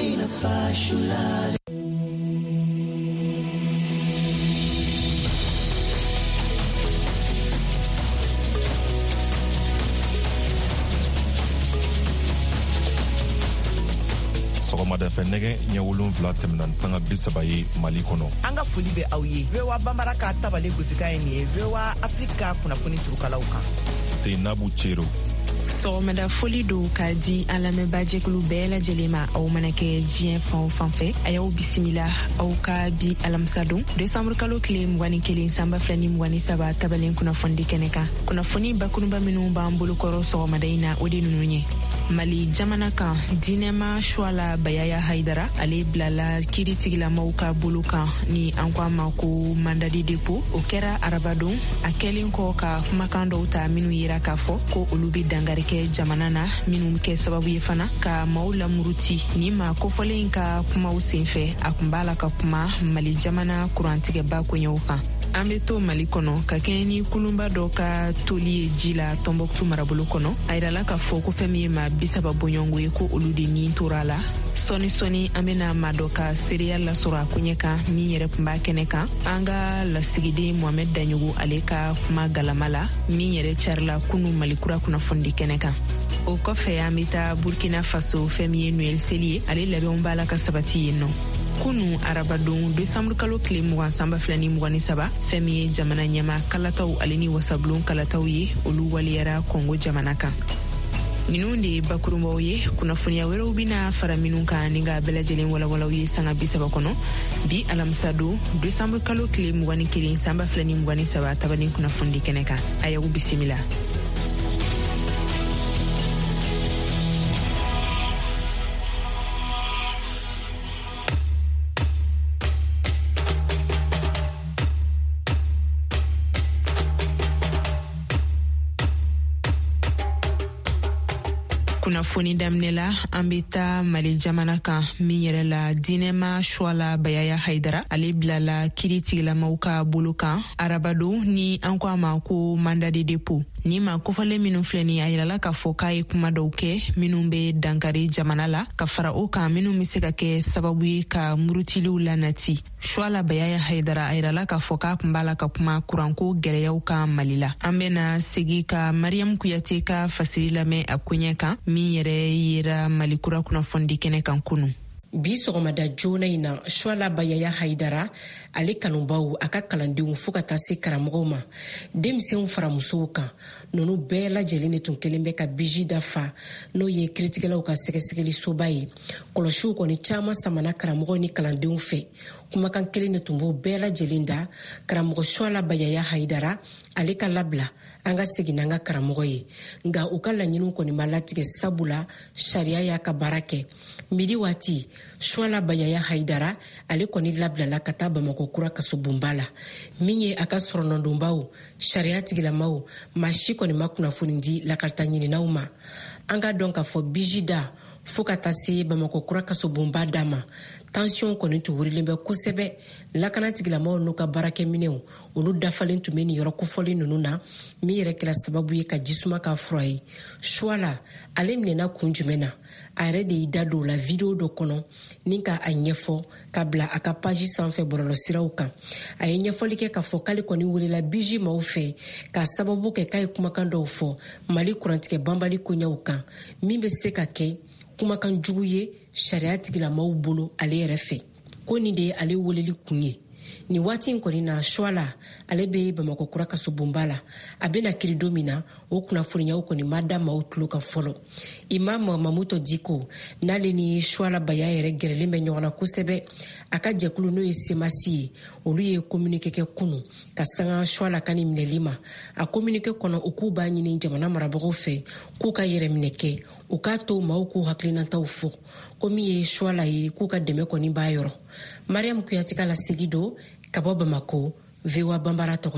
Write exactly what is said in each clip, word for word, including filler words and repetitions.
Marina Fashulale. Sɔgɔmada fɛ nɛgɛ ɲɛ wolonwula tɛmɛna sanga bi saba ye Mali kɔnɔ. An ka foli bɛ aw ye. V O A Bambara ka tabale gosika ye nin ye V O A Afrika kunnafoni turukalaw kan. Seinabu Cero. Sɔgɔmada foli do ka di an lamɛnbaajɛkulu bɛɛ lajɛlen ma aw mana kɛ diɲɛ fan o fan fɛ a y'aw bisimila aw ka bi alamisa don desanburu kalo tile mugan ni kelen sanba fila ni mugan ni saba tabalen kunnafoni kɛnɛ kan kunnafoni bakurunba minnu b'an bolokɔrɔ sɔgɔmada in na o de ninnu ye Mali jamana kan dinɛma Suala Bayaya Haidara ale bilala kiiritigilamaw ka bolo kan ni an ko a ma ko mandat de dépôt o kɛra arabadon a kɛlen kɔ ka kumakan dɔw ta minnu yira k'a fɔ ko olu bɛ dangari kɛ jamana na minnu kɛ sababu ye fana ka maaw lamuruti ni ma kofɔlen ka kumaw senfɛ a kun b'a la ka kuma Mali jamana kurantigɛba koɲɛw kan. An bɛ to Mali kɔnɔ ka kɛɲɛ ni kulunba dɔ ka toli ye ji la Tɔnbɔkutu marabolo kɔnɔ a yirala k'a fɔ ko fɛn min ye maa bisaba bɔɲɔngo ye ko olu de nin tora la sɔni sɔni an bɛna maa dɔ ka seereya lasɔrɔ a koɲɛ kan min yɛrɛ kun b'a kɛnɛ kan an ka lasigiden Mohamed Daɲogo ale ka kuma galama la min yɛrɛ carila kunu Malikura kunnafoni kɛnɛ kan. O kɔfɛ an bɛ taa Burkina Faso fɛn min ye Noël seli ye ale labɛnw b'a la ka sabati yen nɔ. Kunu arabadon desanburu kalo tile mugan sanba fila ni mugan ni saba fɛn min ye jamana ɲɛma kalataw ale ni wasabulon kalataw ye olu waliyara Kongo jamana kan. Ninnu de ye bakurunbaw ye kunnafoniya wɛrɛw bɛna fara minnu kan ni ka bɛɛ lajɛlen walawalaw ye sanga bi saba kɔnɔ bi alamisa don desanburu kalo tile mugan ni kelen sanba fila ni mugan ni saba tabani kunnafoni kɛnɛ kan a y'aw bisimila. Kunnafoni daminɛ la an bɛ taa Mali jamana kan min yɛrɛ la dinɛma Suala Bayaya Haidara ale bilala kiiritigilamaw ka bolo kan arabadon ni an ko a ma ko mandat de dépôt ni ma kofɔlen minnu filɛ ni a yirala k'a fɔ k'a ye kuma dɔw kɛ minnu bɛ dankari jamana la ka fara o kan minnu bɛ se ka kɛ sababu ye ka murutiliw lanati. Suala Bayaya Haidara a yirala k'a fɔ k'a kun b'a la ka kuma kuranko gɛlɛyaw kan Mali la. An bɛna segi ka Mariam Kuyate ka fasiri lamɛn a koɲɛ kan min yɛrɛ yera Malikura kunnafoni kɛnɛ kan kunu. Bi sɔgɔmada joona in na Suala Bayaya Haidara ale kanubaw a ka kalandenw fo ka taa se karamɔgɔw ma denmisɛnw fara musow kan nunu bɛɛ lajɛlen de tun kelen bɛ ka biji dafa n'o ye kiiritigɛlaw ka sɛgɛsɛgɛli soba ye kɔlɔsiw kɔni caman samana karamɔgɔw ni kalandenw fɛ kumakan kelen de tun b'o bɛɛ lajɛlen da karamɔgɔ Suala Bayaya Haidara ale ka labila an ka segin an ka karamɔgɔ ye nka u ka laɲiniw kɔni ma latigɛ sabula sariya y'a ka baara kɛ midi waati Suala Bayaya Haidara ale kɔni labilala ka taa Bamakɔ kura kasobonba la min ye a ka sɔrɔnɔdonbaw sariya tigilamaw maa si kɔni ma kunnafoni di lakarita ɲininaw ma an ka dɔn k'a fɔ bijida fo ka taa se Bamakɔ kura kasobonba da ma tension kɔni tun wurilen bɛ kosɛbɛ lakana tigilamaw n'u ka baarakɛminɛw olu dafalen tun bɛ nin yɔrɔ kofɔli ninnu na min yɛrɛ kɛra sababu ye ka jisuma k'a fura ye Suala ale minɛna kun jumɛn na a yɛrɛ de y'i da don la video dɔ kɔnɔ ni ka a ɲɛfɔ ka bila a ka page sanfɛ bɔlɔlɔsiraw kan a ye ɲɛfɔli kɛ k'a fɔ k'ale kɔni welela biji maaw fɛ ka sababu kɛ k'a ye kumakan dɔw fɔ Mali kurantigɛ banbali koɲɛw kan min bɛ se ka kɛ kumakan jugu ye sariya tigilamaw bolo ale yɛrɛ fɛ ko nin de ye ale weleli kun ye ni waati in kɔni na Suala ale bɛ Bamakɔ kura kasobonba la a bɛna kiri don min na o kunnafoniyaw kɔni ma da maaw tulo kan fɔlɔ Imam Mamuto Diko n'ale ni Suala Bayaya yɛrɛ gɛrɛlen bɛ ɲɔgɔn na kosɛbɛ a ka jɛkulu n'o ye semasi ye olu ye communiqué kɛ kunu ka sanga Suala ka ni minɛli ma a communiqué kɔnɔ u k'u b'a ɲini jamana marabagaw fɛ k'u ka yɛrɛminɛ kɛ u k'a to maaw k'u hakilinataw fɔ ko min ye Suala ye k'u ka dɛmɛ kɔni b'a yɔrɔ Mariam Kuyate ka lasegi do ka bɔ Bamako V O A Bambara tɔgɔ la.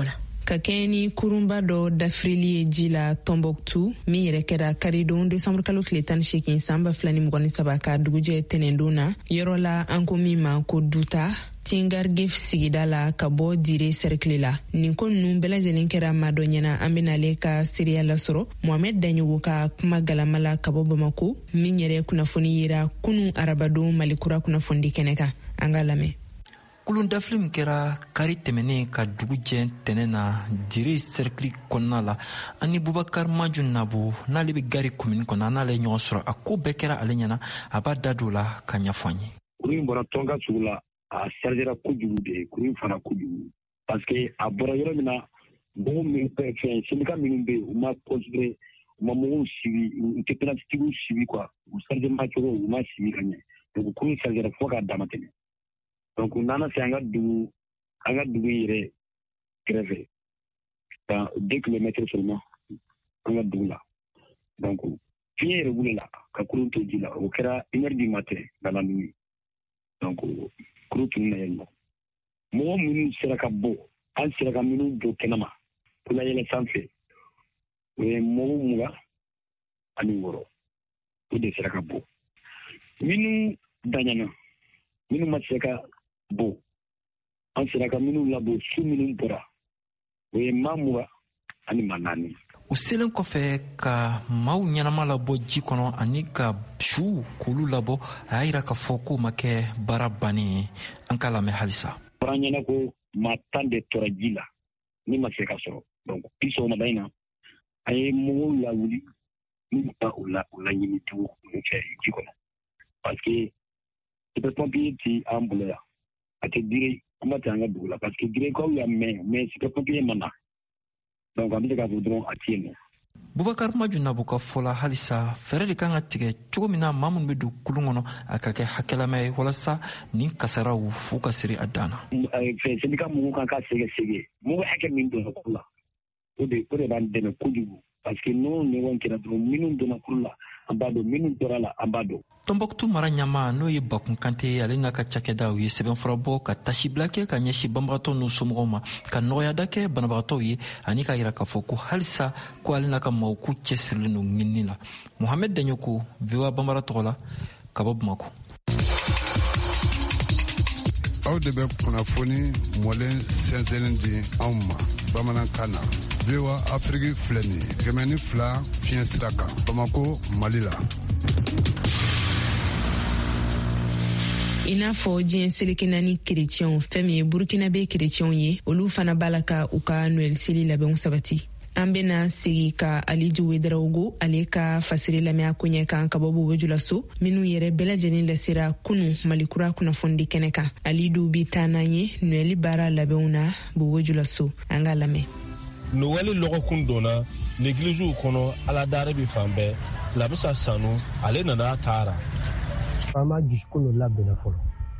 ka kɛ ni kurunba dɔ dafirili ye ji la Tombouctou min yɛrɛ kɛra karidon desanburu kalo tile tan ni seegin san ba fila ni mugan ni saba ka dugujɛ tɛnɛndon na yɔrɔ la an ko min ma ko duta Tingargif sigida la ka bɔ dire cercle la. Nin ko ninnu bɛɛ lajɛlen kɛra maa dɔ ɲɛna an bɛna ale ka seereya lasɔrɔ Mohamed Daɲogo ka kuma galama la ka bɔ Bamako min yɛrɛ kunnafoni yera kunu arabadon Malikura kunnafoni kɛnɛ kan. An ka lamɛn. Kulun dafili min kɛra kari tɛmɛnen ka dugu jɛ tɛnɛ na dire cercle kɔnɔna la ani Bubakar Maju Nabo n'ale bɛ Gari commune kɔnɔ n'ale ɲɔgɔn sɔrɔ a ko bɛɛ kɛra ale ɲɛna a b'a da don la ka ɲɛfɔ an ye. Kuru in bɔra tɔnka sugu la a chargera kojugu de kuru in fana kojugu parce que a bɔra yɔrɔ min na mɔgɔw min fɛn syndicat minnu bɛ yen u ma considéré u ma mɔgɔw sigi u tɛ penalitigiw sigi quoi u chargement cogo u ma sigi ka ɲɛ donc kuru in chargera fo k'a dama tɛmɛ donc u nana se an ka dugu an ka dugu yɛrɛ kɛrɛfɛ dans deux kilomètres seulement an ka dugu la donc fiɲɛ yɛrɛ wulila ka kurun to ji la o kɛra une heure du matin dans la nuit donc kuru tun na yen nɔ mɔgɔ minnu sera ka bɔ an sera ka minnu bɔ kɛnɛma ko la yɛlɛ sanfɛ o ye mɔgɔ mugan ani wɔɔrɔ o de sera ka bɔ minnu daɲana minnu ma se ka bɔ an sera ka minnu labɔ su minnu bɔra o ye maa mugan ani maa naani. U selen kɔfɛ ka maaw ɲɛnama labɔ ji kɔnɔ ani ka su k'olu labɔ a y'a yira k'a fɔ k'o ma kɛ baara bannen ye an ka lamɛn halisa. fɔra an ɲɛna ko maa tan de tora ji la ni ma se ka sɔrɔ donc bi sɔgɔmada in na a ye mɔgɔw lawuli n'u ka u la u laɲini tugu u fɛ ji kɔnɔ parce que super pompier ti an bolo yan a tɛ dire kuma tɛ an ka dugu la parce que direkaw y'a mɛn mais super pompier ma na. Donc an bɛ se k'a fɔ dɔrɔn a tɛ yen nɔ. Bubakar Maju Nabo ka fɔ la halisa fɛɛrɛ de kan ka tigɛ cogo min na maa minnu bɛ don kulun kɔnɔ a ka kɛ hakɛlama ye walasa nin kasaraw f'u ka siri a dan na. Fɛn syndicat mɔgɔw kan ka sɛgɛsɛgɛ mɔgɔ hakɛ min donna kuru la o de o de b'an dɛmɛ kojugu parce que n'o ɲɔgɔn kɛra dɔrɔn minnu donna kuru la an b'a dɔn minnu tora la an b'a dɔn. Tombouctou mara ɲama n'o ye Bakun Kante ye ale n'a ka cakɛdaw ye sɛbɛnfura bɔ ka tasibila kɛ ka ɲɛsin banbagatɔ n'u somɔgɔw ma ka nɔgɔyada kɛ banabagatɔw ye ani k'a yira k'a fɔ ko halisa ko ale n'a ka maaw k'u cɛsirilen don ɲinini la. Mohamed Daɲoko V O A Banbara tɔgɔ la ka bɔ Bamako. Aw de bɛ kunnafoni mɔlen sɛnsɛnlen di anw ma bamanankan na. V O A Afrique filɛ nin ye kɛmɛ ni fila fiɲɛ sira kan Bamako Mali la. I n'a fɔ diɲɛ seleke naani kerecɛnw fɛn min ye burukinabe kerecɛnw ye olu fana b'a la ka u ka noɛl seli labɛnw sabati. An bena segi ka Aliju Wederawogo ale ka fasiri lamɛn a ko ɲɛ kan ka bɔ Bobojulaso minnu yɛrɛ bɛɛ lajɛlen lasera kunu Malikura kunnafoni kɛnɛ kan. Alidu bi taa n'an ye noɛli baara labɛnw na Bobojulaso. An ka lamɛn. Noɛli lɔgɔkun donna l'églisiw kɔnɔ aladare bi fan bɛɛ Labisa Sanu ale nana taara. An b'a dusukun dɔ labɛnna fɔlɔ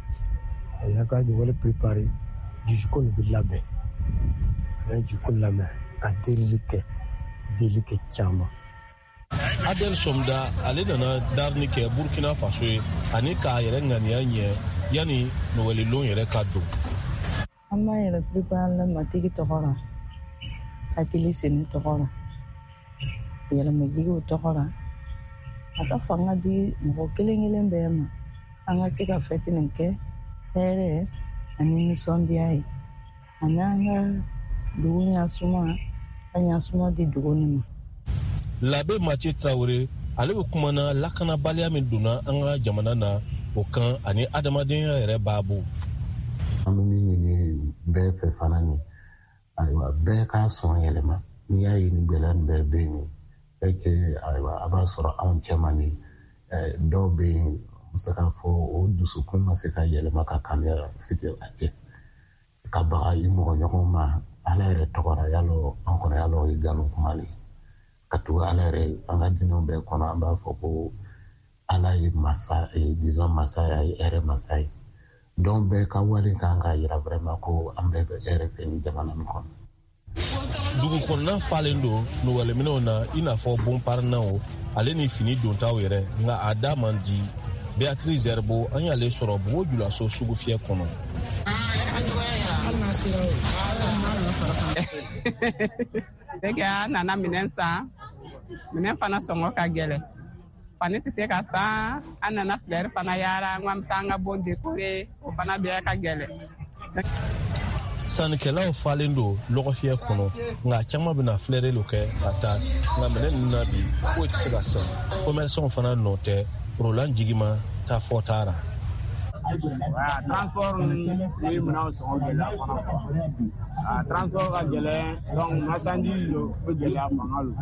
ala ka ɲɔgɔn préparé dusukun dɔ bɛ labɛn an ye dusukun lamɛn ka delili kɛ deli kɛ caman. Adel Somda ale nana darni kɛ Burkina Faso ye ani k'a yɛrɛ ŋaniya ɲɛ yanni nɔgɔlilon yɛrɛ ka don. An b'a yɛrɛ préparé la matigi tɔgɔ la hakili seni tɔgɔ la yɛlɛmajigiw tɔgɔ la a ka fanga di mɔgɔ kelen kelen bɛɛ ma an ka se ka fɛti nin kɛ hɛrɛ ani nisɔndiya ye ani an ka dugu ɲasuma ka ɲasuma di dugu nin ma. Labe Mathieu Traoré ale bɛ kumana lakanabaliya min donna an ka jamana na o kan ani adamadenya yɛrɛ baabu. An bɛ min ɲini bɛɛ fɛ fana ni ayiwa bɛɛ k'a sɔn yɛlɛma n'i y'a ye nin gɛlɛya nin bɛɛ bɛ yen c'est que ayiwa a b'a sɔrɔ anw cɛman ni dɔw bɛ yen n bɛ se k'a fɔ o dusukun ma se ka yɛlɛma ka kamiya sigi a cɛ ka baga i mɔgɔ ɲɔgɔn ma ala yɛrɛ tɔgɔra yalɔ an kɔnɔ yalɔ o ye gano kuma de ka tugu ala yɛrɛ an ka diinɛw bɛɛ kɔnɔ an b'a fɔ ko ala ye masa ye disons masa ye a ye hɛrɛ masa ye donc bɛɛ ka wale kan ka yira vraiment ko an bɛɛ bɛ hɛrɛ fɛ ni jamana nin kɔnɔ. Dugu kɔnɔna falen don nɔgɔliminɛw na i n'a fɔ bonparinaw ale ni fini dontaw yɛrɛ nka a da man di Beatrice Zerbo an y'ale sɔrɔ Bobojulaso sugu fiyɛ kɔnɔ. Dega nana minɛn san minɛn fana sɔngɔ ka gɛlɛn fani tɛ se ka san an nana filɛri fana yaara n ko an bɛ taa an ka bon dekore o fana bɛɛ ka gɛlɛn. Sannikɛlaw falen don lɔgɔfiyɛ kɔnɔ nka caman bɛna filɛreli kɛ ka taa nka minɛn ninnu na bi foyi tɛ se ka san commerçants fana nɔ tɛ Roland Jigima taa fɔ taara. Transport ni minɛnw sɔngɔ gɛlɛya fana a transport ka gɛlɛn donc marchandise bɛ gɛlɛya fanga lo.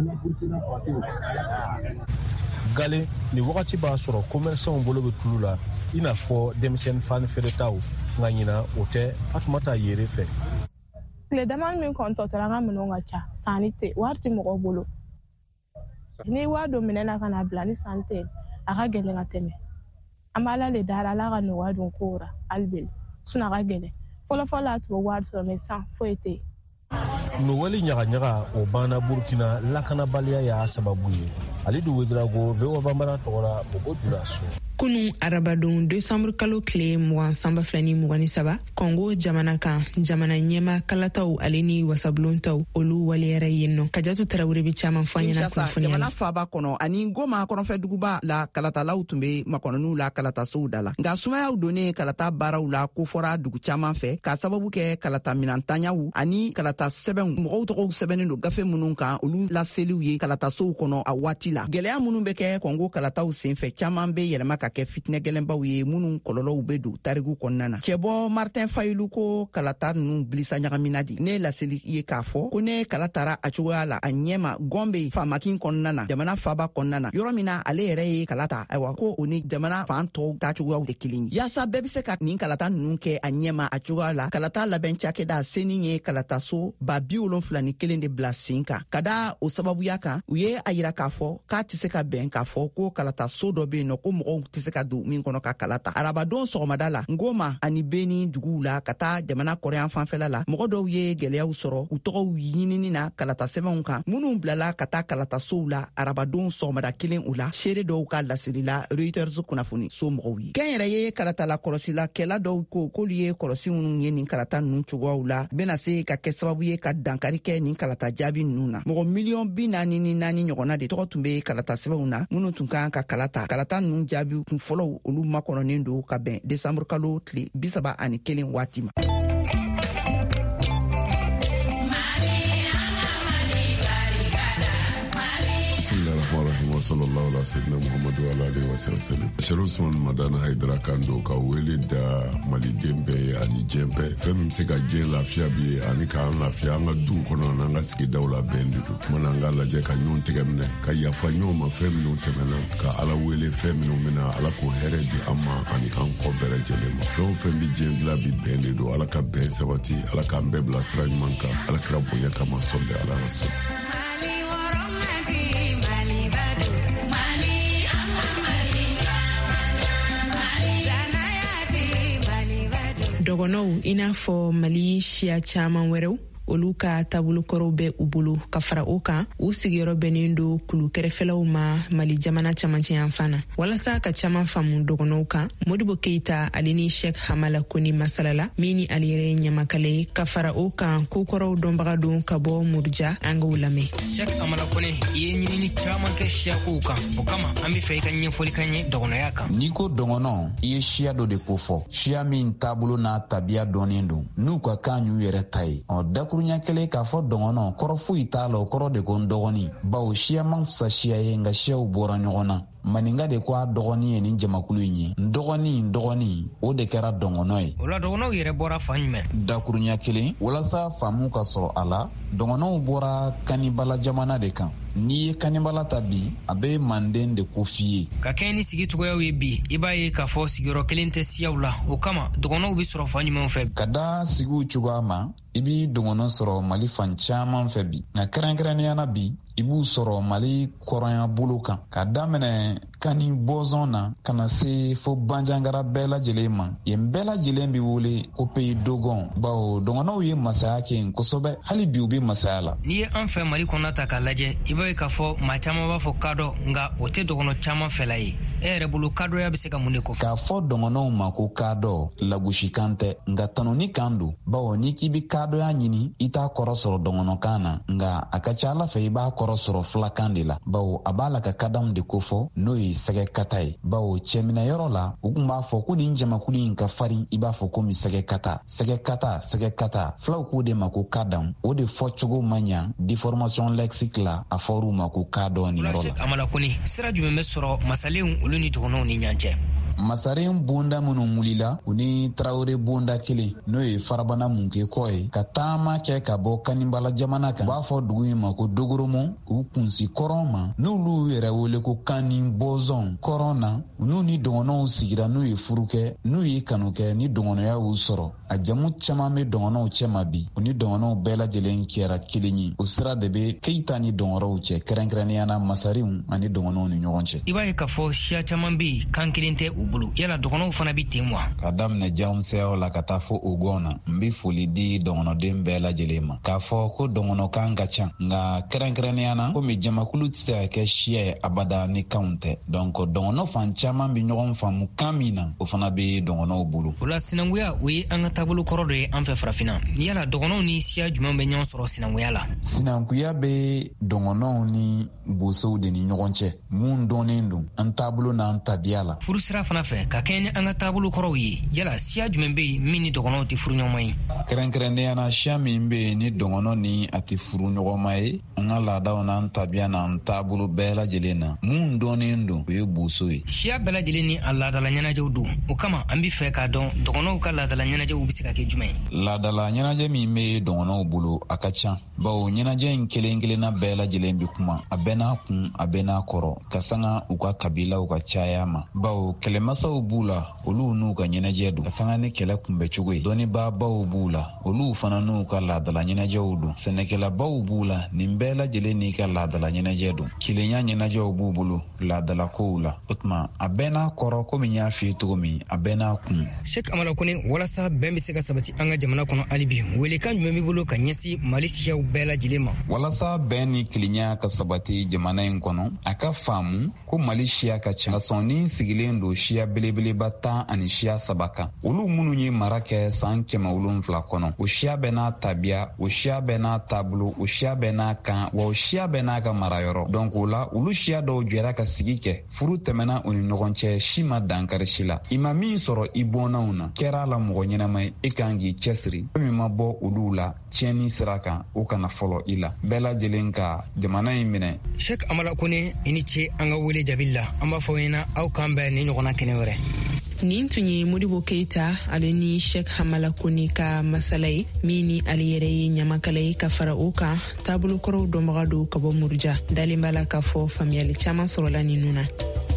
Gale ni wagati b'a sɔrɔ commerçants bolo bɛ tulu la i n'a fɔ denmisɛnnin fani feeretaw nka ɲina o tɛ Fatumata Yere fɛ. Tile dama min kɔntɔ tara an ka minɛnw ka ca sanni tɛ wari tɛ mɔgɔw bolo ni wari don minɛn na ka na bila ni sanni tɛ a ka gɛlɛn ka tɛmɛ. An b'a la le dara ala ka nɔgɔya don ko ra albel suna ka gɛlɛn fɔlɔfɔlɔ a tun bɛ wari sɔrɔ mɛ san foyi tɛ yen. Noweli ɲagaɲaga o banna Burkina lakanabaliya y'a sababu ye. Alidu Wedrago V O Bambara tɔgɔra Bobo Duraso. Kunun arabadon décembre kalo tile mugan sanba fila ni mugan ni saba Kongo jamana kan jamana ɲɛma kalataw ale ni wasablontaw olu waleyara yen nɔ Kajatu Tarawele bi caman fɔ an ɲɛna kunnafoniya la. Jamana faaba kɔnɔ ani Goma kɔnɔfɛ duguba la kalatalaw tun bɛ makɔnɔniw la kalatasow da la nka sumayaw donnen kalata baaraw la ko fɔra dugu caman fɛ ka sababu kɛ kalata minantanyaw ani kalata sɛbɛnw mɔgɔw tɔgɔw sɛbɛnnen don gafe minnu kan olu laseliw ye kalatasow kɔnɔ a waati la gɛlɛya minnu bɛ kɛ Kongo kalataw senfɛ caman bɛ yɛlɛma ka kɛ fitinɛ gɛlɛnbaw ye minnu kɔlɔlɔw bɛ don tarigu kɔnɔna na. Cɛbɔ Martin Fayilu ko kalata ninnu bilisa ɲagamina di ne laseli ye k'a fɔ ko ne kala tara a cogoya la a ɲɛma Gombe faamakin kɔnɔna na jamana faaba kɔnɔna na yɔrɔ min na ale yɛrɛ ye kalata ayiwa ko o ni jamana fan tɔw ta cogoyaw de kelen ye yaasa bɛɛ bɛ se ka nin kalata ninnu kɛ a ɲɛma a cogoya la kalata labɛn cakɛda seni ye kalataso ba bi wolonfila ni kelen de bila sen kan ka da o sababuya kan u ye a yira k'a fɔ k'a tɛ se ka bɛn k'a fɔ ko kalataso dɔ bɛ yen nɔ ko mɔgɔw tɛ se ka don min kɔnɔ ka kalata arabadon sɔgɔmada la Ngoma ani Beni duguw la ka taa jamana kɔrɔyan fanfɛla la mɔgɔ dɔw ye gɛlɛyaw sɔrɔ u tɔgɔw ɲinini na kalata sɛbɛnw kan minnu bilala ka taa kalatasow la arabadon sɔgɔmada kelen u la seere dɔw ka lasiri la Reuters kunnafoni so mɔgɔw ye kɛn yɛrɛ ye kalata la kɔlɔsila kɛla dɔw ko k'olu ye kɔlɔsi minnu ye nin kalata ninnu cogoyaw la bɛna se ka kɛ sababu ye ka dankari kɛ nin kalata jaabi ninnu na mɔgɔ miliyɔn bi naani ni naani ɲɔgɔnna de tɔgɔ tun bɛ kalata sɛbɛnw na minnu tun kan ka kalata kalata ninnu jaabi kun fɔlɔw olu makɔnɔnen don ka bɛn décembre kalo tile bi saba ani kelen waati ma. Bismillahirrahmanirrahim sallallahu alaihi wasallam Muhammadu alaihi wasallam Sheikh Usman Madana Haidara Kando ka wele da Mali dembe ani jembe fem se ka jeng lafiya bi ani ka lafiya an ka du kɔnɔ n'an ka sigidaw la bɛn de don mana an ka lajɛ ka ɲɔgɔn tɛgɛ minɛ ka yafa ɲɔgɔn ma fɛn minnu tɛmɛna ka ala wele fɛn minnu bɛna ala k'o hɛrɛ di an ma ani an kɔ bɛɛ lajɛlen ma fɛn o fɛn bi diɲɛ dilan bi bɛn de don ala ka bɛn sabati ala k'an bɛɛ bila sira ɲuman kan ala kira bonya kama sɔli ala rasul. Dɔgɔnɔw i n'a fɔ Mali siya caman wɛrɛw olu ka taabolokɔrɔw bɛ u bolo ka fara o kan u sigiyɔrɔ bɛnnen don kulu kɛrɛfɛlaw ma Mali jamana camancɛ yan fana walasa ka caman faamu dɔgɔnɔw kan Modibo Keita ale ni Sheikh Hamala Koni masalala min ni ale yɛrɛ ye ɲamakala ye ka fara o kan kokɔrɔw dɔnbaga don ka bɔ Murja an k'o lamɛn. Sheikh Hamala Koni i ye ɲinini caman kɛ siya kow kan o kama an bɛ fɛ i ka ɲɛfɔli kan ye dɔgɔnɔya kan. N'i ko dɔgɔnɔ i ye siya dɔ de ko fɔ siya min taabolo n'a tabiya dɔnnen don n'u ka kan y'u yɛrɛ ta ye ɔ dakuru ɲɛ kelen k'a fɔ dɔgɔnɔ kɔrɔ foyi t'a la o kɔrɔ de ko n dɔgɔnin bawo siya man fisa siya ye nka siyaw bɔra ɲɔgɔn na maninga de ko a dɔgɔnin ye nin jamakulu in ye n dɔgɔnin n dɔgɔnin o de kɛra dɔgɔnɔ ye. O la dɔgɔnɔw yɛrɛ bɔra fan jumɛn? dakuruɲa kelen walasa faamu ka sɔrɔ a la dɔgɔnɔw bɔra kanibala jamana de kan n'i ye kanibala ta bi a bɛ manden de ko f'i ye. ka kɛɲɛ ni sigi cogoyaw ye bi i b'a ye k'a fɔ sigiyɔrɔ kelen tɛ siyaw la o kama dɔgɔnɔw bɛ sɔrɔ fan jumɛn fɛ? ka da sigiw cogoya ma i b'i dɔgɔnɔ sɔrɔ Mali fan caman fɛ bi nka kɛrɛnkɛrɛnnenya na bi i b'u sɔrɔ Mali kɔrɔnya bolo kan ka daminɛ kani bɔzɔn na ka na se fo banjangara bɛɛ lajɛlen ma yen bɛɛ lajɛlen bi wele ko pays dogon bawo dɔgɔnɔw ye masaya kɛ kosɛbɛ hali bi u bi masaya la. N'i ye an fɛ Mali kɔnɔ ta k'a lajɛ i b'a ye k'a fɔ maa caman b'a fɔ kadɔ nka o tɛ dɔgɔnɔ caman fɛla ye. E yɛrɛ bolo kadɔya bɛ se ka mun de kofɔ? K'a fɔ dɔgɔnɔw ma ko kadɔ lagosi kan tɛ nka tanuni kan don bawo n'i k'i bi kadɔya ɲini i t'a kɔrɔ sɔrɔ dɔgɔnɔkan na nka a ka ca Ala fɛ i b'a kɔrɔ sɔrɔ filakan de la bawo a b'a la ka kadamu de kofɔ n'o ye sɛgɛ kata ye bawo cɛminɛyɔrɔ la u kun b'a fɔ ko nin jamakulu in ka farin i b'a fɔ komi sɛgɛ kata sɛgɛ kata sɛgɛ kata filaw k'o de ma ko kadamu o de fɔ cogo man ɲa déformation lexique la a fɔr'u ma ko kadɔ ni yɔrɔ la. Amala Kone sira jumɛn bɛ sɔrɔ masalenw olu ni dɔgɔnɔw ni ɲɔgɔn cɛ? Masaren bonda minnu wulila u ni Traoré bonda kelen n'o ye farabana mun kɛ kɔ ye ka taama kɛ ka bɔ Kanibala jamana kan u b'a fɔ dugu in ma ko Dogoromo u kunsi kɔrɔn ma n'olu yɛrɛ wele ko Kani Bɔzɔn kɔrɔn na n'u ni dɔgɔnɔw sigira n'u ye furu kɛ n'u ye kanu kɛ ni dɔgɔnɔya y'u sɔrɔ a jamu caman bɛ dɔgɔnɔw cɛ ma bi u ni dɔgɔnɔw bɛɛ lajɛlen kɛra kelen ye o sira de bɛ Keyita ni dɔgɔnɔw cɛ kɛrɛnkɛrɛnnenya na masarenw ani dɔgɔnɔw ni ɲɔgɔn cɛ. I b'a ye k'a fɔ siya caman bɛ yen kan kelen tɛ u bolo yala dɔgɔnɔw fana bi ten wa? Ka daminɛ jagɛmisɛnyaw la ka taa fo Ogon na n bi foli di dɔgɔnɔden bɛɛ lajɛlen ma k'a fɔ ko dɔgɔnɔkan ka ca nka kɛrɛnkɛrɛnnenya na komi jamakulu tɛ se ka kɛ siya ye abada ni kanw tɛ donc dɔgɔnɔ fan caman bi ɲɔgɔn faamu kan min na o fana bɛ dɔgɔnɔw bolo. O la sinankuya o ye an ka taabolo kɔrɔ dɔ ye an fɛ farafinna yala dɔgɔnɔw ni siya jumɛn bɛ ɲɔgɔn sɔrɔ sinankuya la? Sinankuya bɛ dɔgɔnɔw ni bosow de ni ɲɔgɔn cɛ mun dɔnnen don an taabolo n'an tabiya la. Furusira fana fɛ ka kɛ ni an ka taabolo kɔrɔw ye yala siya jumɛn bɛ yen min ni dɔgɔnɔw tɛ furu ɲɔgɔn ye? Kɛrɛnkɛrɛnnenya na siya min bɛ yen ni dɔgɔnɔ ni a tɛ furu ɲɔgɔn ma ye an ka laadaw n'an tabiya n'an taabolo bɛɛ lajɛlen na mun dɔnnen don o ye boso ye. Siya bɛɛ lajɛlen ni a laadala ɲɛnajɛw don o kama an bɛ fɛ k'a dɔn dɔgɔnɔw ka laadala ɲɛnajɛw bɛ se ka kɛ jumɛn ye? Laadala ɲɛnajɛ min bɛ dɔgɔnɔw bolo a ka ca bawo ɲɛnajɛ in kelen kelenna bɛɛ lajɛlen bɛ kuma a bɛɛ n'a kun a bɛɛ n'a kɔrɔ ka sanga u ka kabilaw ka caya ma bawo kɛlɛmasaw b'u la olu n'u ka ɲɛnajɛ don ka sanga ni kɛlɛ kunbɛ cogo ye dɔnnibaabaw b'u la olu fana n'u ka laadala ɲɛnajɛw don sɛnɛkɛlabaw b'u la nin bɛɛ lajɛlen n'i ka laadala ɲɛnajɛ don kilenya ɲɛnajɛw b'u bolo laadala kow la o tuma a bɛɛ n'a kɔrɔ komi n y'a f'i ye cogo min a bɛɛ n'a kun. Sheikh Amala Kone walasa bɛn bɛ se ka sabati an ka jamana kɔnɔ hali bi welekan jumɛn b'i bolo ka ɲɛsin Mali siyaw bɛɛ lajɛlen ma? Walasa bɛn ni kilenya ka sabati jamana in kɔnɔ a ka faamu ko Mali siya ka ca ka sɔn ni sigilen don siya belebeleba tan ani siya saba kan olu minnu ye mara kɛ san kɛmɛ wolonfila kɔnɔ o siya bɛɛ n'a tabiya o siya bɛɛ n'a taabolo o siya bɛɛ n'a kan wa o siya bɛɛ n'a ka marayɔrɔ donc o la olu siya dɔw jɛra ka sigi kɛ furu tɛmɛna u ni ɲɔgɔn cɛ si ma dankari si la i ma min sɔrɔ i bɔnnaw na kɛra la mɔgɔ ɲɛnama ye i kan k'i cɛsiri fɛn min ma bɔ olu la tiɲɛni sira kan o kana fɔlɔ i la bɛɛ lajɛlen ka jamana in minɛ. Sheikh Amala Kone i ni ce an ka wele jaabi la an b'a fɔ ɲɛna aw kan bɛn ni ɲɔgɔnna kɛnɛ wɛrɛ. Nin tun ye Modibo Keita ale ni Sheikh Amala Kone ka masala ye min ni ale yɛrɛ ye ɲamakala ye ka fara o kan taabolo kɔrɔw dɔnbaga don ka bɔ Muruja dalen b'a la k'a fɔ faamuyali caman sɔrɔla ninnu na.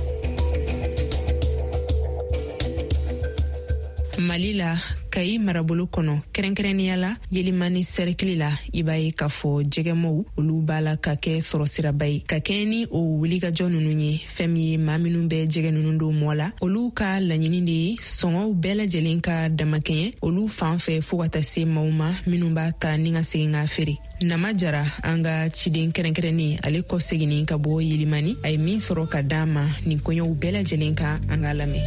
Mali la Kayi marabolo kɔnɔ kɛrɛnkɛrɛnnenya la Yelimani cercle la i b'a ye k'a fɔ jɛgɛmaw olu b'a la ka kɛ sɔrɔ siraba ye ka kɛ ni o wulikajɔ ninnu ye fɛn min ye maa minnu bɛ jɛgɛ ninnu don mɔ la olu ka laɲini de ye sɔngɔw bɛɛ lajɛlen ka damakɛɲɛ olu fan fɛ fo ka taa se maaw ma minnu b'a ta ni ka segin k'a feere. Nama Jara an ka ciden kɛrɛnkɛrɛnnen ale kɔ seginni ka bɔ Yelimani a ye min sɔrɔ ka d'a ma nin kɔɲɔw bɛɛ lajɛlen ka an ka lamɛn.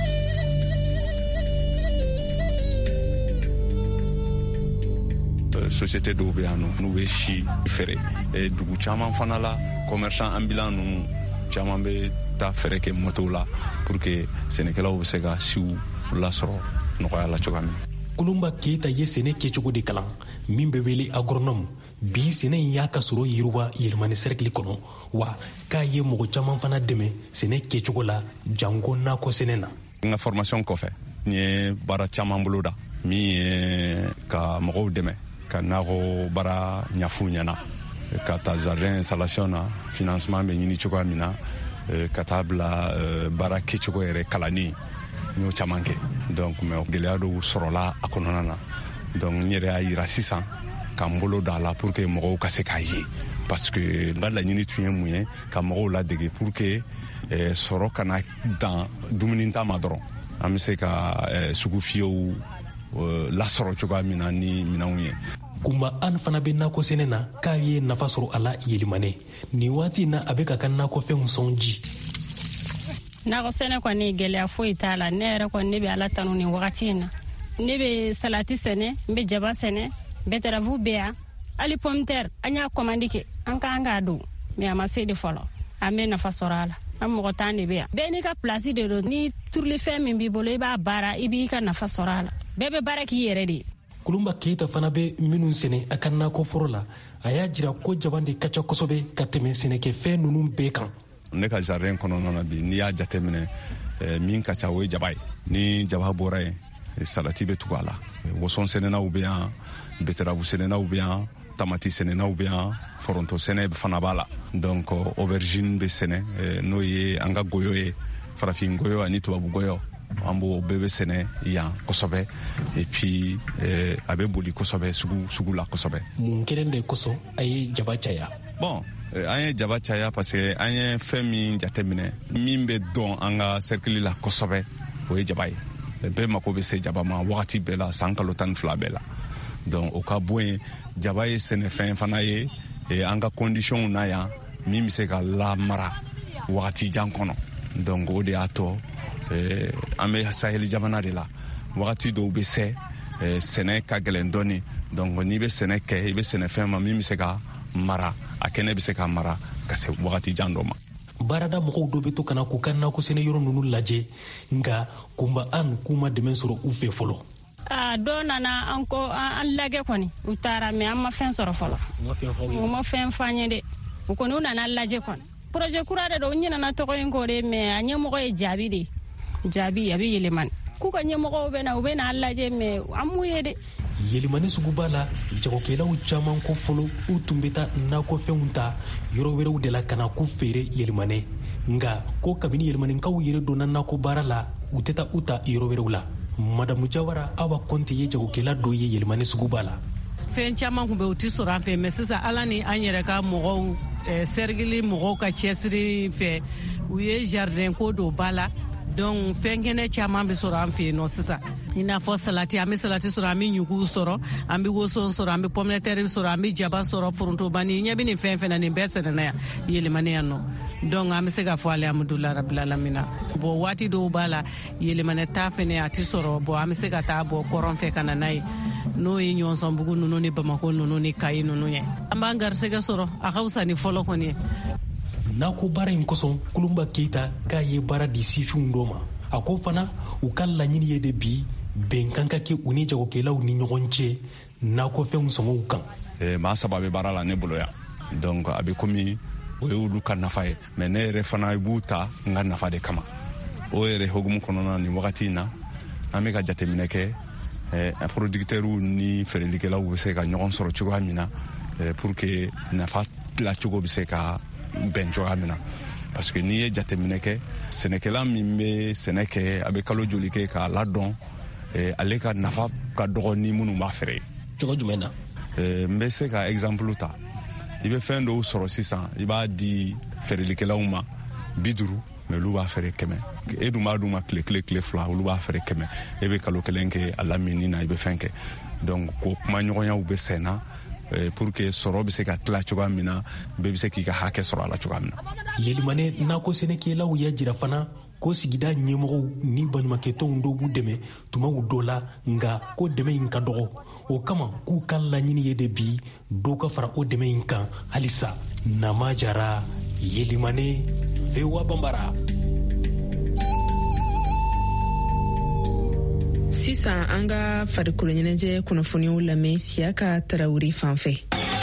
Société dɔw bɛ yan nɔ n'u bɛ si feere dugu caman fana la commerçant ambulant ninnu caman bɛ taa feere kɛ moto la pour que sɛnɛkɛlaw bɛ se ka siw lasɔrɔ nɔgɔya la cogoya min. Kolonba Keita ye sɛnɛ kɛcogo de kalan min bɛ wele agronome bi sɛnɛ in y'a ka sɔrɔ yiriwa Yelimani cercle kɔnɔ wa k'a ye mɔgɔ caman fana dɛmɛ sɛnɛ kɛcogo la janko nakɔ sɛnɛ na. N ka formation kɔfɛ n ye baara caman bolo da min ye ka mɔgɔw dɛmɛ ka nakɔ baara ɲafu ɲɛna ka taa jardin installation na financement bɛ ɲini cogoya min na ka taa bila baara kɛcogo yɛrɛ kalanni n y'o caman kɛ donc mais gɛlɛya dɔw sɔrɔla a kɔnɔna na donc n yɛrɛ y'a yira sisan ka n bolo da la pour que mɔgɔw ka se k'a ye parce que n ka laɲini tun ye mun ye ka mɔgɔw ladege pour que sɔrɔ kana dan dumuni ta ma dɔrɔn an bɛ se ka sugu fiyew lasɔrɔ cogoya min na ni minɛnw ye. Kumba an fana bɛ nakɔ sɛnɛ na k'a ye nafa sɔrɔ a la yɛlɛmane nin waati na a bɛ ka ka nakɔfɛnw sɔn ji. nakɔ sɛnɛ kɔni gɛlɛya foyi t'a la ne yɛrɛ kɔni ne bɛ ala tanu nin wagati in na ne bɛ salati sɛnɛ n bɛ jaba sɛnɛ betarafu bɛ yan hali pomme terre an y'a commande kɛ an k'an k'a don mais a ma se de fɔlɔ an bɛ nafa sɔrɔ a la an mɔgɔ tan de bɛ yan bɛɛ n'i ka place de don ni turulifɛn min b'i bolo i b'a baara i b'i ka nafa sɔrɔ a la bɛɛ bɛ baara k'i yɛrɛ de ye. Kulumba Keita fana bɛ minnu sɛnɛ a ka nakɔforo la a y'a jira ko jaba de ka ca kosɛbɛ ka tɛmɛ sɛnɛkɛfɛn ninnu bɛɛ kan. Ne ka jardin kɔnɔna na bi n'i y'a jateminɛ min ka ca o ye jaba ye ni jaba bɔra yen salati bɛ tugu a la woson sɛnɛnaw bɛ yan betarabu sɛnɛnaw bɛ yan tamati sɛnɛnaw bɛ yan foronto sɛnɛ fana b'a la donc aubergine bɛ sɛnɛ n'o ye an ka goyo ye farafin goyo ani tubabu goyo an b'o bɛɛ bɛ sɛnɛ yan kosɛbɛ et puis a bɛ boli kosɛbɛ sugu sugu la kosɛbɛ. mun kelen de kosɔn a ye jaba caya. bon an ye jaba caya parce que an ye fɛn min jateminɛ min bɛ dɔn an ka cercle la kosɛbɛ o ye jaba ye bɛɛ mako bɛ se jaba ma wagati bɛɛ la san kalo tan ni fila bɛɛ la donc o ka bɔ yen jaba ye sɛnɛfɛn fana ye an ka condition na yan min bɛ se ka lamara wagati jan kɔnɔ donc o de y'a to an bɛ saheli jamana de la wagati dɔw bɛ se sɛnɛ ka gɛlɛn dɔɔni donc n'i bɛ sɛnɛ kɛ i bɛ sɛnɛfɛn ma min bɛ se ka mara a kɛnɛ bɛ se ka mara ka se wagati jan dɔ ma. baarada mɔgɔw dɔ bɛ to kana k'u ka nakɔ sɛnɛ yɔrɔ ninnu lajɛ nka kunba an k'u ma dɛmɛ sɔrɔ u fɛ fɔlɔ. aa dɔw nana an ko an lajɛ kɔni u taara mɛ an ma fɛn sɔrɔ fɔlɔ u ma fɛn f'an ye dɛ u kɔni u nana lajɛ kɔni projet kura de don u ɲinana tɔgɔ in kɔ de mɛ a ɲɛmɔgɔ ye jaabi de jaabi a bɛ yɛlɛmani k'u ka ɲɛmɔgɔw bɛ na u bɛ na lajɛ mɛ an m'u ye dɛ. yɛlɛmani sugu b'a la jagokɛlaw caman ko fɔlɔ u tun bɛ taa nakɔfɛnw ta yɔrɔ wɛrɛw de la ka na k'u feere yɛlɛmani nka ko kabini yɛlɛmanikaw yɛrɛ donna nakɔ baara la u tɛ taa u ta yɔrɔ wɛrɛw la. madamu jawara awa kɔnte ye jagokɛla dɔ ye yɛlɛmani sugu b'a la. fɛn caman kun bɛ u ti sɔrɔ an fɛ mɛ sisan ala ni an yɛrɛ ka mɔgɔw sɛrigili mɔgɔw ka cɛsiri fɛ u ye jardin ko dɔ b'a la donc fɛn kɛnɛ caman bɛ sɔrɔ an fɛ yen nɔ sisan i n'a fɔ salati an bɛ salati sɔrɔ an bɛ ɲugu sɔrɔ an bɛ woson sɔrɔ an bɛ pomme de terre sɔrɔ an bɛ jaba sɔrɔ forontobani ɲɛ bɛ nin fɛn fɛn na nin bɛɛ sɛnɛna yan yɛlɛmani yan nɔ donc an bɛ se ka fɔ alhamdulilayi rabbil alamina bon waati dɔw b'a la yɛlɛmani ta fɛnɛ a ti sɔrɔ bon an bɛ se ka taa bɔ kɔrɔn fɛ ka na n'a ye n'o ye ɲɔsɔnbugu ninnu ni bamako ninnu ni kayi ninnu ye an b'an garisɛgɛ sɔrɔ a ka fisa ni fɔlɔ kɔni ye. nakɔ baara in kosɔn kulumba keyita k'a ye baara di sifinw dɔ ma a ko fana u ka laɲini ye de bi bɛnkan ka kɛ u ni jagokɛlaw ni ɲɔgɔn cɛ nakɔfɛnw sɔngɔw kan. maa saba bɛ baara la ne bolo yan donc a bɛ komi o ye olu ka nafa ye mɛ ne yɛrɛ fana b'u ta n ka nafa de kama o yɛrɛ hokumu kɔnɔna nin wagati in na an bɛ ka jateminɛ kɛ producteurs ni feerelikɛlaw bɛ se ka ɲɔgɔn sɔrɔ cogoya min na pour que nafa tilacogo bɛ se ka bɛn cogoya min na parce que n'i ye jateminɛ kɛ sɛnɛkɛla min bɛ sɛnɛ kɛ a bɛ kalo joli kɛ k'a ladɔn ale ka nafa ka dɔgɔ ni minnu b'a feere. cogo jumɛn na. n bɛ se ka exemple ta i bɛ fɛn dɔw sɔrɔ sisan i b'a di feerelikɛlaw ma bi duuru mɛ olu b'a feere kɛmɛ e dun b'a d'u ma tile kile tile fila olu b'a feere kɛmɛ e bɛ kalo kelen kɛ a lamini na i bɛ fɛn kɛ donc ko kumaɲɔgɔnyaw bɛ sɛnna pour que sɔrɔ bɛ se ka tila cogoya min na bɛɛ bɛ se k'i ka hakɛ sɔrɔ a la cogoya min na. yɛlɛmani nakɔ sɛnɛkɛlaw y'a jira fana ko sigida ɲɛmɔgɔw ni baɲumankɛtɔnw dɔw b'u dɛmɛ tumaw dɔ la nka ko dɛmɛ in ka dɔgɔ o kama k'u ka laɲini ye de bi dɔw ka fara o dɛmɛ in kan halisa. nama jara yɛlɛmani vewa bambara. sisan an ka farikolo ɲɛnajɛ kunnafoniw lamɛn siyaka tarawuri fan fɛ.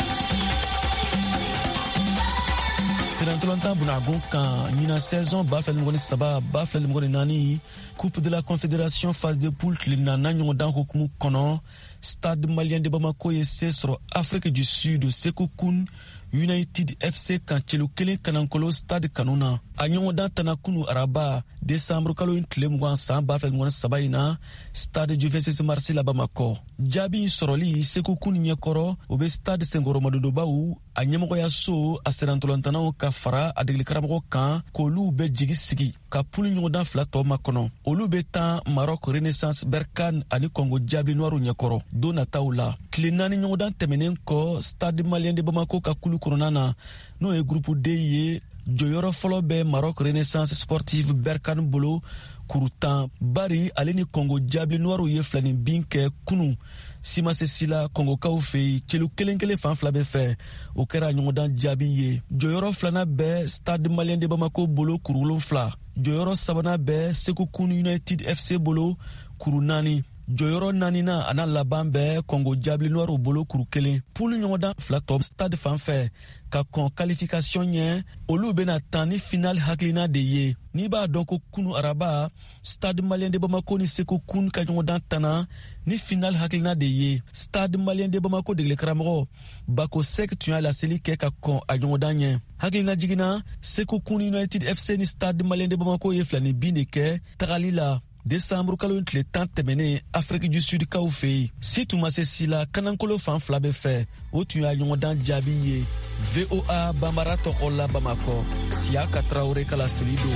Sirantolanta Bunago kan ɲina saison ba fila ni mɔgɔ ni saba ba fila ni mɔgɔ ni naani coupe de la confédération phase de poule tile naaninan ɲɔgɔn dan hokumu kɔnɔ stade malien de Bamako ye se sɔrɔ Afrique du Sud Sékou Koune United F C kan celu kelen kanankolo stade kanuna a ɲɔgɔndan tana kunu araba desanburu kalo in tile mugan san ba fila mugan saba in na stade Juventus Marseille la Bamako. Jaabi sɔrɔli Seko Kunu ɲɛkɔrɔ o be stade Senkɔrɔ Madodobaw a ɲɛmɔgɔya so a serantolantanaw ka fara a degeli kan k'olu bɛ jigi sigi ka pulu ɲɔgɔndan fila tɔ makɔnɔ. Olu be tan Maroc Renaissance Berkane ani Congo Diable Noir ɲɛkɔrɔ don nataw la. Tile naani ɲɔgɔndan tɛmɛnen kɔ stade malien de Bamako ka kulu kɔnɔna na n'o ye groupe D ye jɔyɔrɔ fɔlɔ bɛ Maroc Renaissance Sportive Berkane bolo kurutan bari ale ni Congo Diable Noir ye filani bin kɛ kunu simasesila Congokaw fɛ celu kelen kelen fan fila bɛ fɛ o kɛra ɲɔgɔndan jaabi ye. Jɔyɔrɔ filanan bɛ stade malien de Bamako bolo kuru wolonfila, jɔyɔrɔ sabanan bɛ Seko Kunu United F C bolo kuru naani, jɔyɔrɔ naanina ana laban bɛ Congo Diable Noir bolo kuru kelen. Pulu ɲɔgɔndan fila tɔ stade fan fɛ ka kɔn qualification ɲɛ olu bena tan ni final hakilina de ye. N'i b'a dɔn ko kunu araba stade malien de Bamako ni Seko Kunu ka ɲɔgɔndan tana ni final hakilina de ye. Stade malien de Bamako degeli karamɔgɔ Bako Sek tun y'a laseli kɛ ka kɔn a ɲɔgɔndan ɲɛ. Hakilina jiginna Seko Kunu United F C ni stade malien de Bamako ye filani bin de kɛ tagali la desanburu kalo in tile tan tɛmɛnen Afrique du Sud kaw fɛ yen. Si tun ma se si la kanankolo fan fila bɛ fɛ o tun y'a ɲɔgɔndan jaabi ye. V O A Bambara tɔgɔ la Bamakɔ, Siaka Traoré ka laseli don.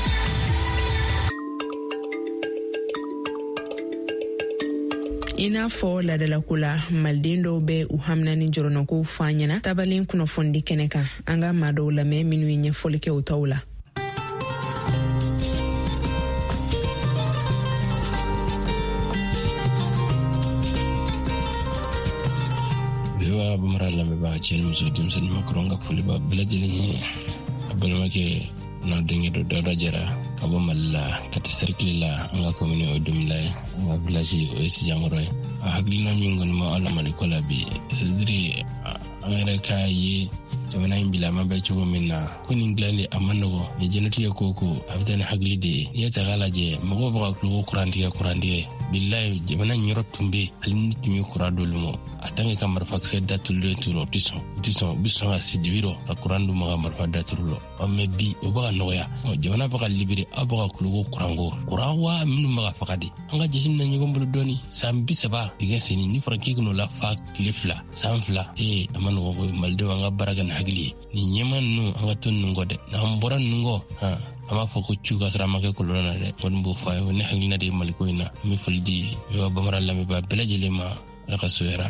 I n'a fɔ ladalako la maliden dɔw bɛ u hamina ni jɔrɔnɔkow fɔ an ɲɛna tabalen kunnafoni kɛnɛ kan an ka maa dɔw lamɛn minnu ye ɲɛfɔli kɛ o tɔw la. Bamara lamɛnbaa cɛ ni muso denmisɛnnin makɔrɔ ka foli b'a bɛɛ lajɛlen ye a balimakɛ n'a denkɛ dɔ Dawuda Jara ka bɔ Mali la ka taa Cercle la an ka commune o Domila ye an ka village o ye Sijankɔrɔ ye a hakilina min kɔni ma Ala Mali ko la bi c'est à dire an yɛrɛ k'a ye jamana in bila ma bɛ cogo min na ko nin dilanli a ma nɔgɔ ni jɛnɛtigɛ ko ko a bɛ taa ni hakili de ye n'i ye ta k'a lajɛ mɔgɔw bɛ ka tulogo kurantigɛ kurantigɛ bilayi jamana in yɔrɔ tun bɛ hali ni tun ye kuran d'olu ma a tan ka marifakisɛ daturulen tura o tɛ sɔn o tɛ sɔn o bɛ sɔn ka sidibi rɔ ka kuran d'u ma ka marifa daturu la mɛ bi o bɛ ka nɔgɔya jamana bɛ ka libere aw bɛ ka tulogo kuranko kuran wa minnu bɛ ka faga de an ka jateminɛ ɲɔgɔn bolo dɔɔni san bi saba dingɛ senni ni fɔra k'i kana o lafa tile fila san fila ee a ma nɔgɔ koyi malidenw an ka baara kɛ ni hakili ye nin ɲɛma ninnu an ka to ninnu kɔ dɛ n'an bɔra ninnu kɔ an b'a fɔ ko cu ka sɔrɔ a ma kɛ kɔlɔlɔ na dɛ kɔni b'o fɔ a ye ne hakilina de ye maliko in na n bɛ foli di Yoba Bamara lamɛnbaa bɛɛ lajɛlen ma Ala ka so yɛrɛ.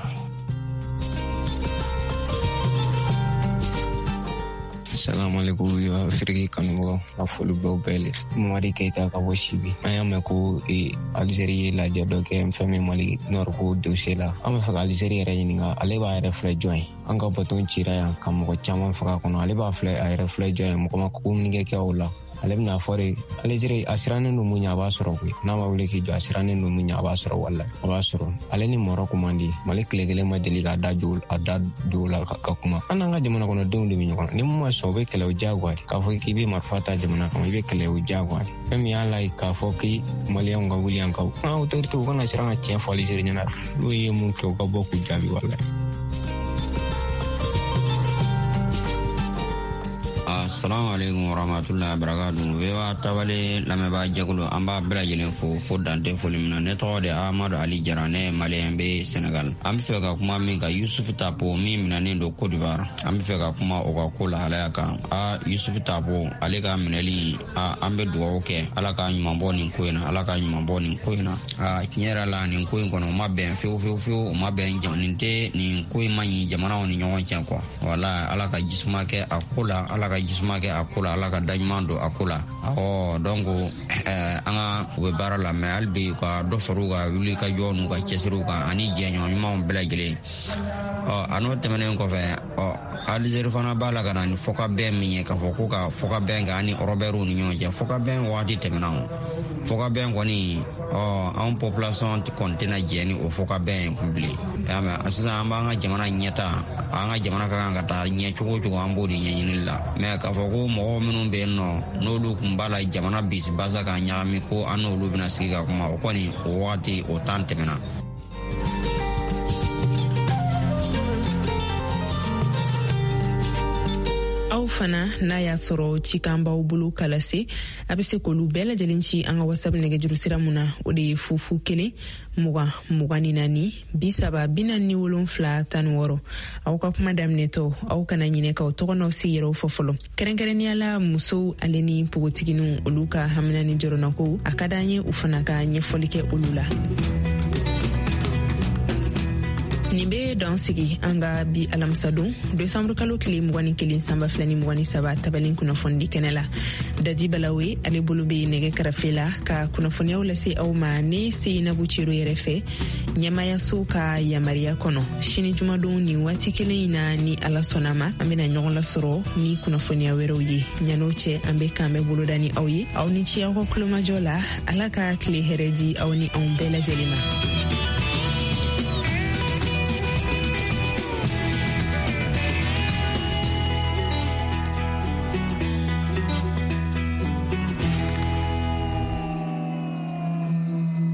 Salamu alaikum ya Afrique kanubagaw ka foli bɛɛ bɛɛ le Mamadi Keita ka bɔ Sibi an y'a mɛn ko Algérie ye lajɛ dɔ kɛ fɛn min Mali Nord ko dossier la an bɛ fɛ ka Algérie yɛrɛ ɲininka ale b'a yɛrɛ filɛ jɔn ye an ka baton cira yan ka mɔgɔ caman faga kɔnɔ ale b'a filɛ a yɛrɛ filɛ jɔn ye mɔgɔ ma communiqué kɛ o la ale bɛna fɔ de Algérie a sirannen don mun ɲɛ a b'a sɔrɔ koyi n'a ma wuli k'i jɔ a sirannen don mun ɲɛ a b'a sɔrɔ wallahi a b'a sɔrɔ ale ni Maroc man di Mali tile kelen ma deli k'a da jo a da don la ka kuma an n'an ka jamana kɔnɔdenw de bɛ ɲɔgɔn na ni mun ma sɔn o bɛ kɛlɛ o diyagoya de k'a fɔ k'i bɛ marifa ta jamana kama i bɛ kɛlɛ o diyagoya de fɛn min y'a la k'a fɔ k'i maliyɛnw ka wuli an ka an ka autorité u kana siran ka tiɲɛ fɔ Algérie ɲɛna n'u ye mun kɛ u ka bɔ k'u jaabi wallahi. Assalamu alaikum warahmatullahi wabarakatuh. Wewa tabale lamɛnbaa jɛkulu an b'a bɛɛ lajɛlen fo fo dante foli min na ne tɔgɔ de Amadu Ali Jara ne maliyɛn bɛ Senegal. An bɛ fɛ ka kuma min kan Yusufu Tapo min minɛnen don Côte d'Ivoire an bɛ fɛ ka kuma o ka ko lahalaya kan a Yusufu Tapo ale ka minɛli a an bɛ dugawu kɛ Ala ka ɲuman bɔ nin ko in na Ala ka ɲuman bɔ nin ko in na a tiɲɛ yɛrɛ la nin ko in kɔnɔ o ma bɛn fiyewu fiyewu fiyewu o ma bɛn nin tɛ nin ko in ma ɲi jamanaw ni ɲɔgɔn cɛ quoi wala Ala ka jisuma kɛ a ko la Ala ka jisuma kɛ a ko la Ala ka daɲuman don a ko la ɔ donc an ka u bɛ baara la mais hali bi ka dɔ fara u ka wuli ka jɔ n'u ka cɛsiriw kan ani jɛɲɔgɔn ɲumanw bɛɛ lajɛlen ɔ a n'o tɛmɛnen kɔfɛ ɔ Algérie fana b'a la ka na ni fɔka bɛn min ye k'a fɔ ko ka fɔka bɛn kɛ ani Robert ni ɲɔgɔn cɛ fɔka bɛn waati tɛmɛna o fɔka bɛn kɔni ɔ anw population kɔni tɛna jɛ ni o fɔka bɛn ye bilen y'a mɛn sisan an b'an ka jamana ɲɛta an ka jamana ka kan ka taa ɲɛ cogo o cogo an b'o de ɲɛɲini la mais k'a fɔ ko mɔgɔw minnu bɛ yen nɔ n'olu tun b'a la jamana bisibasa ka ɲagami ko an n'olu bɛna sigi ka kuma o kɔni o waati o temps tɛmɛna. aw fana n'a y'a sɔrɔ cikan b'aw bolo kala se a bɛ se k'olu bɛɛ lajɛlen ci an ka whatsapp nɛgɛjuru sira mun na o de ye fufu kelen mugan mugan ni naani bi saba bi naani ni wolonfila tan ni wɔɔrɔ aw ka kuma daminɛtɔ aw kana ɲinɛ k'aw tɔgɔ n'aw se yɛrɛw fɔ fɔlɔ kɛrɛnkɛrɛnnenya la musow ale ni npogotigininw olu ka hamina ni jɔrɔnako a ka d'an ye u fana ka ɲɛfɔli kɛ olu la. nin be dan sigi an ka bi alamisa don desanburu kalo tile mugan ni kelen sanba fila ni mugan ni saba tabalen kunnafoni kɛnɛ la daji balawe ale bolo be nɛgɛ karafe la ka kunnafoniyaw lase aw ma ne seinabu ciro yɛrɛ fɛ ɲɛmayaso ka yamariya kɔnɔ sini jumadon ni waati kelen in na ni ala sɔnna ma an bena ɲɔgɔn lasɔrɔ ni kunnafoniya wɛrɛw ye ɲan'o cɛ an be kan bɛ boloda ni aw ye aw ni ci aw ka kulomajɔ la ala ka tile hɛrɛ di aw ni anw bɛɛ lajɛlen ma.